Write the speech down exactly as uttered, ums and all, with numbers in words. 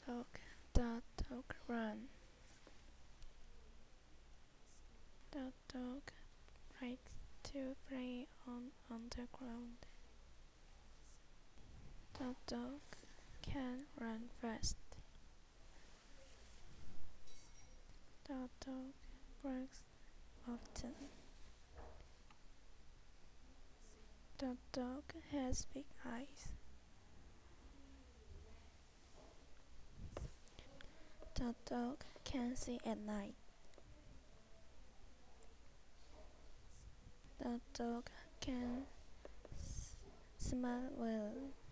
dog, the dog run. The dog likes to play on, on the ground. The dog can run fast. The dog barks often. The dog has big eyes. The dog can see at night. The dog can s- smell well.